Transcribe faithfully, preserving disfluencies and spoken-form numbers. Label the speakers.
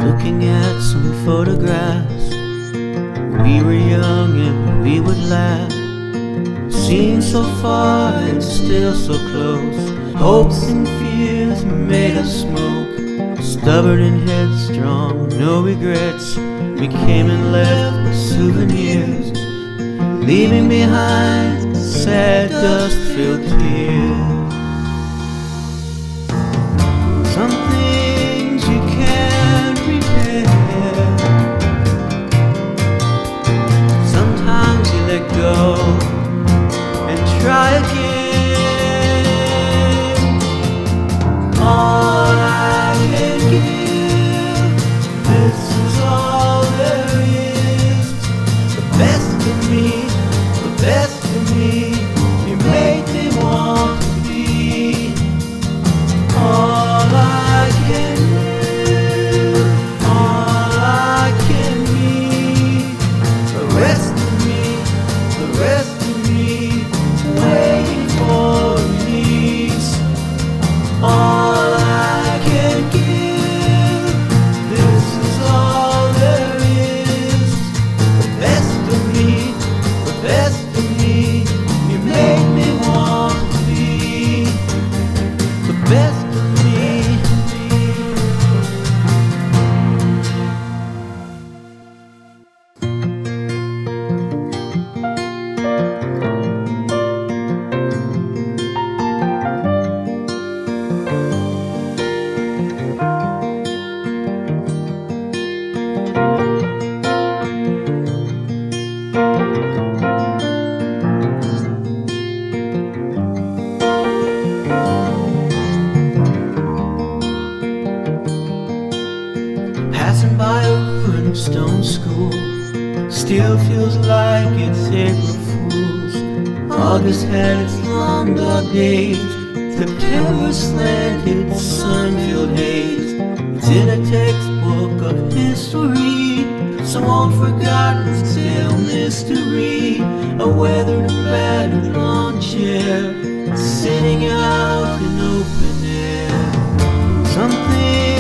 Speaker 1: looking at some photographs. We were young and we would laugh, seeing so far and still so close. Hopes and fears made us smoke, stubborn and headstrong, no regrets. We came and left with souvenirs, leaving behind sad dust-filled tears. Some things you can't repair. Sometimes you let go and try again. All I can give, this is all there is. The best of me, the best of me, you made me want to be. All I can live, all I can be. The rest of me, the rest of me, waiting for release. All I can give, this is all there is. The best of me, the best of me, you made me want to be. The best of me. Passing by a ruined of stone school, still feels like it's April Fool's. August had its long dark days, September slanted sun-filled haze. It's in a textbook of history, some old forgotten still mystery. A weathered and battered lawn chair, sitting out in open air. Something